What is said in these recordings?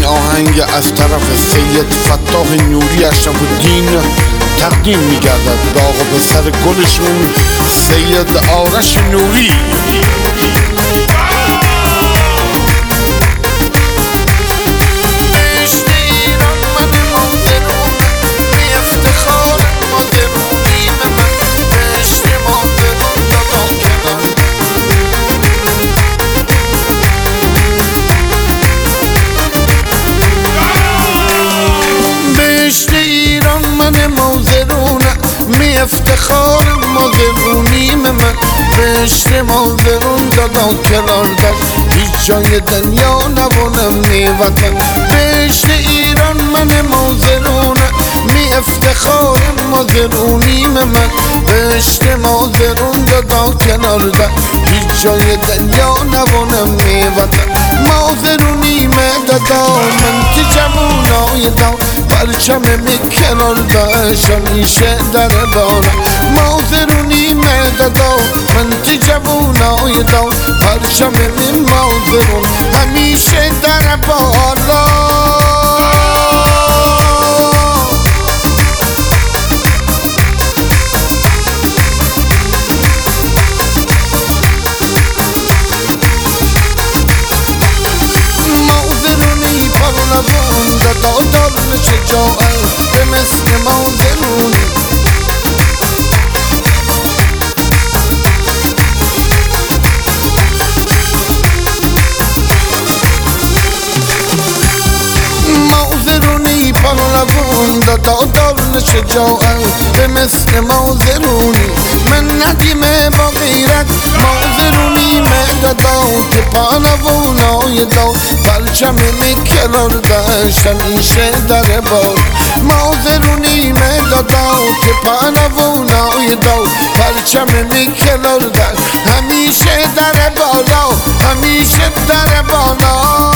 آهنگ از طرف سید فتاح نوری اشرف الدین تقدیم می‌گردد به آقا پسر گلشون سید آرش نوری. افتخار مازرونیم من بهشت مازرون دادا کنار دست هیچ جای دنیا نبونم میوطن بهشت ایران من مازرونه می افتخار مازرونیم من بهشت مازرون دادا کنار دست هیچ جای دنیا نبونم میوطن مازرونیم دادا من تی جوونای داو پرچم میکنار داشت همیشه در بالا مازرونی مددا من تی جوونای داو پرچم می مازرون همیشه در بالا مازرونی پرلبون دادا دارن شجاعت به مثل مازرونی مازرونی پرلبون دادا دارن شجاعت به مثل مازرونی من ندیم با غیرت مازرونی دادا که پالوونای دو پرچم میکنار داشت همیشه در بار مازرونی دادا که پالوونای دو پرچم میکنار داشت همیشه در بالا همیشه در بالا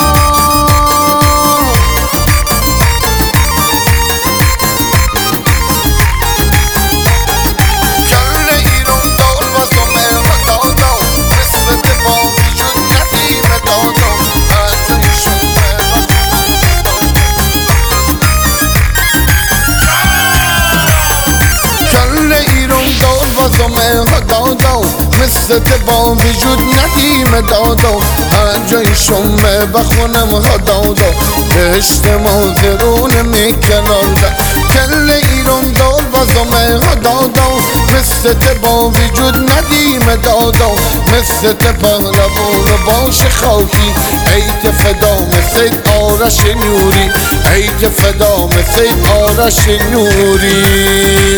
دادا مثل با وجود ندیم دادا هر جای شمه بخونم دادا بهشت مازرون میکنار کل ایران دار بازم دادا مثل با وجود ندیم دادا مثل پهلوان باش خاکی عید فدا مثل آرش نوری عید فدا مثل آرش نوری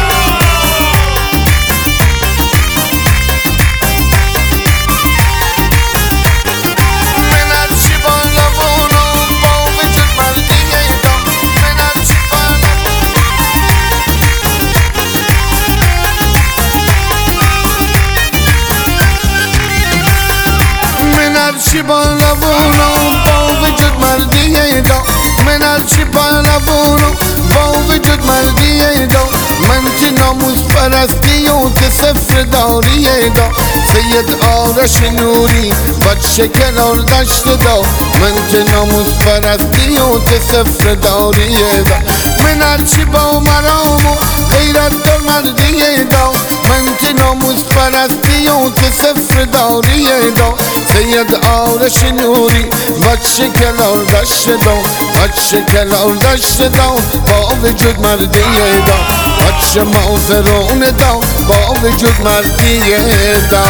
هرچی بالوونو با وجود مردیه دا من هرچی بالوونو با وجود مردیه دا من تی ناموس پرستی و تی صفر داریه دا سید آرش نوری بچه کنار دشت دا من تی ناموس پرستی و تی صفر داریه دا من هرچی با مرامو غیرت در مردیه دا من تی ناموس پرستی و تی صفر داریه دا سید آرش نوری بچه کنار دشت دا بچه کنار دشت دا با وجود مردیه دا بچه مازرون دا با وجود مردیه دا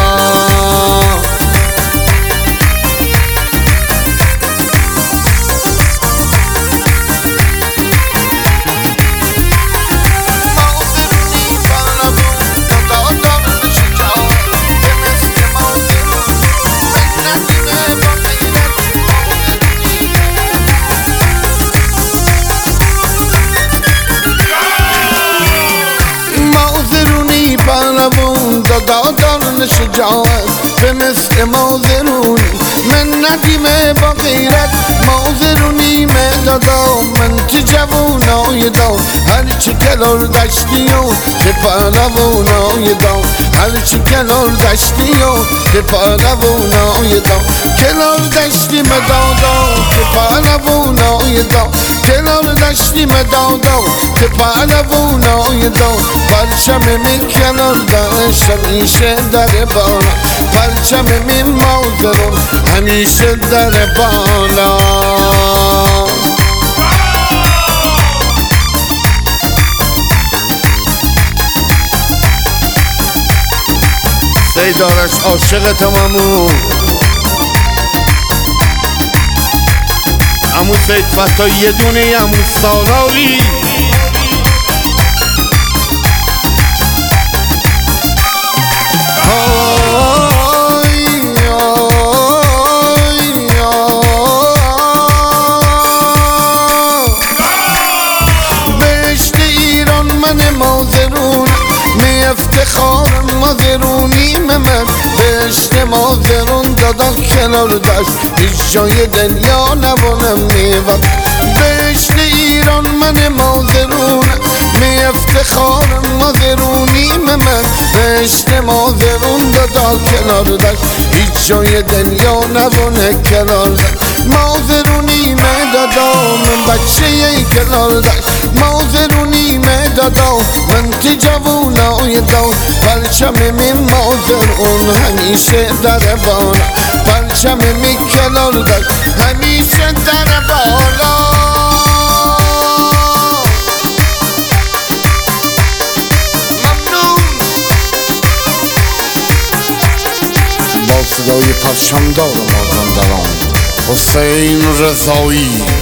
دادا دارن شجاعت به مثل مازرونی من ندیم با غیرت مازرونی دادا من تی جوونای دا هرچی کنار دشتی و پروانای دام هرچی کنار دشتی و پروانای دام کنار دشتی مدادا پروانای دام کنار دشتی مدادا پروانای دام پرچم می کنار دشت همیشه در بالا پرچم می مادرون همیشه در بالا سید آرش عاشق تمامو عمو سید فتا یه دونه عمو سالاری بهشت ایران من مازرون می افتخارم مازرونی من بهشت مازرون دادا کنار دست هیچ جای دنیا نبونم میوم بهشت ایران من مازرون می افتخارم مازرونی من بهشت مازرون دادا کنار دست هیچ جای دنیا نبونه کنار دست مازرونی من دادا من بچه کنار دست مازرونی من دادا من تی جوونای داد پرچم می مازرون همیشه در بالا پرچم می کنار دست همیشه در بالا با صدای پرچمدار مازندران حسین رضایی